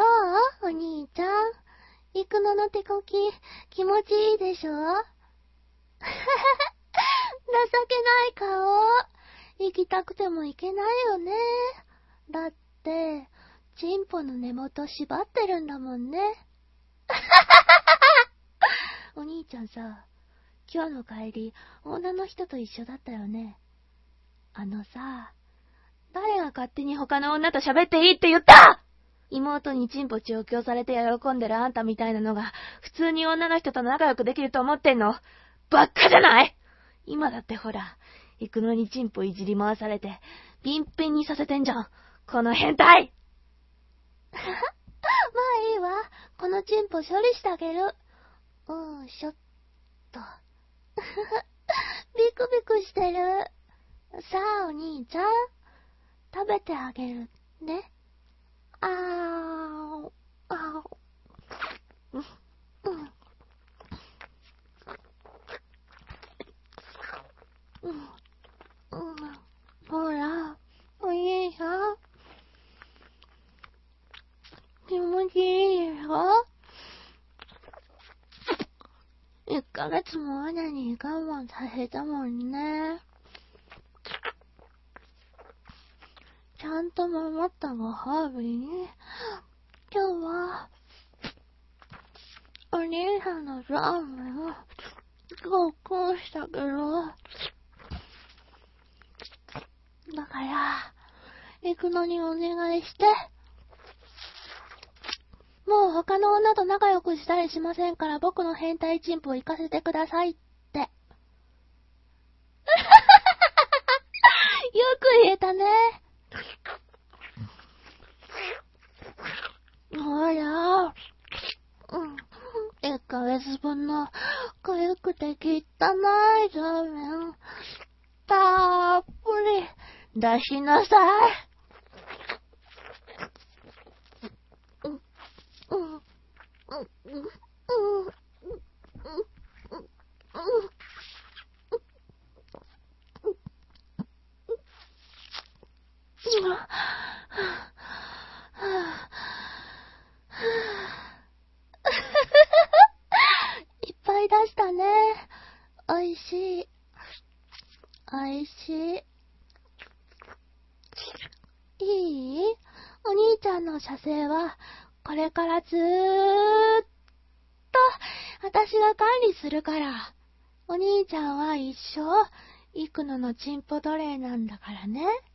どう？お兄ちゃん。行くのの手こき、気持ちいいでしょ？情けない顔。行きたくても行けないよね。だって、チンポの根元縛ってるんだもんね。お兄ちゃんさ、今日の帰り、女の人と一緒だったよね。さ、誰が勝手に他の女と喋っていいって言った？妹にチンポ調教されて喜んでるあんたみたいなのが、普通に女の人と仲良くできると思ってんの？ばっかじゃない？今だってほら、行くのにチンポいじり回されて、ピンピンにさせてんじゃん。この変態！まあいいわ。このチンポ処理してあげる。しょっと。ビクビクしてる。さあ、お兄ちゃん。食べてあげるね。あー、あー、ほら、お兄さん。気持ちいいでしょ？1ヶ月もあなに我慢させたもんね。ちゃんと守ったご褒美に、今日は、お兄さんのラーメンを、ごっこしたけど、だから、行くのにお願いして、もう他の女と仲良くしたりしませんから僕の変態チンポを行かせてくださいって。よく言えたね。ほら、1ヶ月分のかゆくて汚いラーメン、たっぷり出しなさい。いっぱい出したね。おいしい。おいしい。いい？お兄ちゃんの射精は、これからずーっと、私が管理するから。お兄ちゃんは一生、幾野のチンポ奴隷なんだからね。